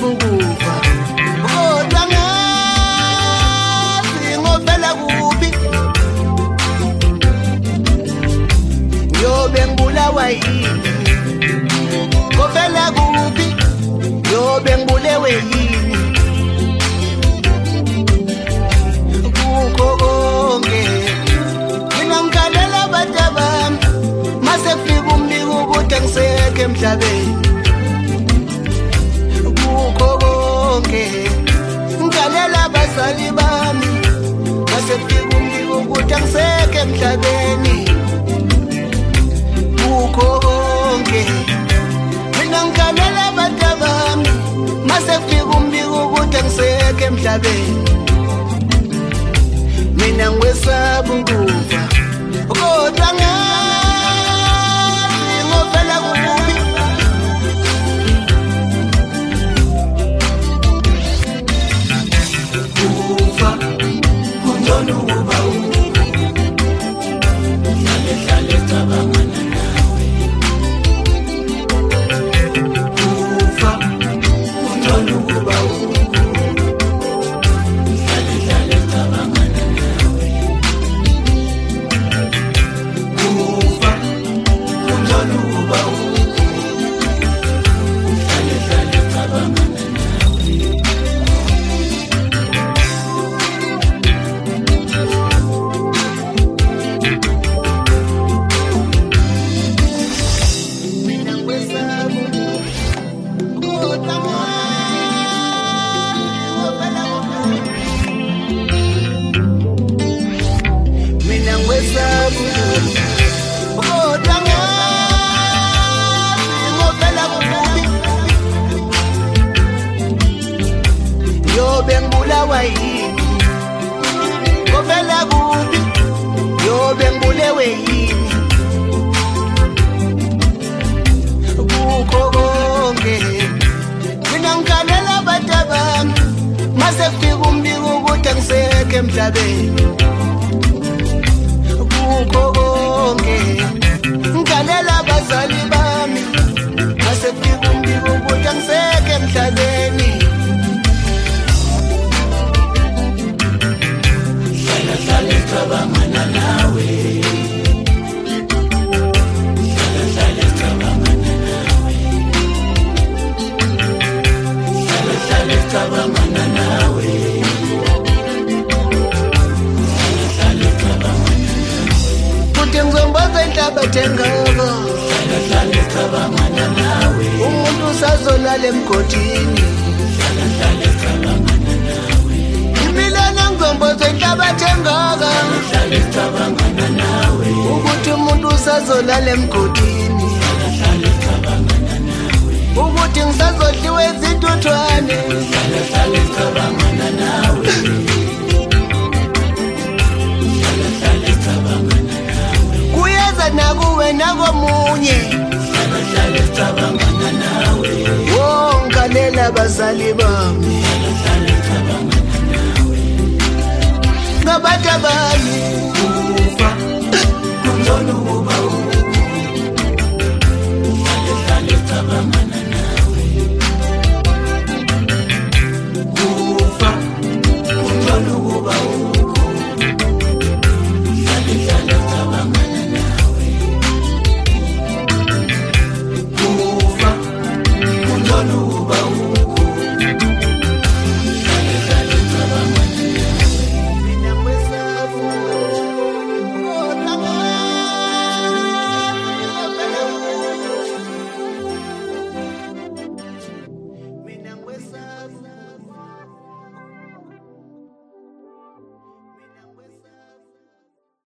ukufa kodwa ngazi ngofela kuphi yobe ngibulawa yini ngofela kuphi yobe ngibulewe yini kukho konke mina ngikhalela abantu abami mase kufika umbiko ukuthi ngisekho emhlabeni kukho konke ngikhalela abazali bami mase kufika umbiko ukuthi ngisekho emhlabeni kukho konke mina ngikhalela abantu abami mase kufika umbiko ukuthi ngisekho emhlabeni mina ngiwesaba ukufa kodwa ngazi ngofela kuphi kufa kungcono ukuba hlale hlale cabangana nawe kufa kungcono ukuba hlale hlale cabangana nawe kufa kungcono ukuba hlale hlale cabangana yobe ngibulawa yini ngofela kuphi yobe ngibulewe yini kukho konke mina ngikhalela abantu abami mase kufika umbiko ukuthi ngisekho emhlabeni kukho konke ngikhalela abazali bami mase kufika umbiko ukuthi ngisekho emhlabeni hlale cabangana nawe hlale cabangana nawe hlale cabangana nawe hlale cabangana futhi ngizombaza inhlabathi engaka hlale cabangana nawe umuntu usazolala emgodini hlale cabangana nawe impilana ngizombaza inhlabathi engaka hlale cabangana nawe ukuthi umuntu usazolala emgodini hlale cabangana nawe ukuthi ngisazodliwa izintuthwane hlale cabangana nawe hlale cabangana nawe kuyeza nakuwe nakomunye hlale cabangana nawe ngikhalela abazali bami hlale cabangana nawe ngabantu abami kufa kungcono ukuba hlale cabangana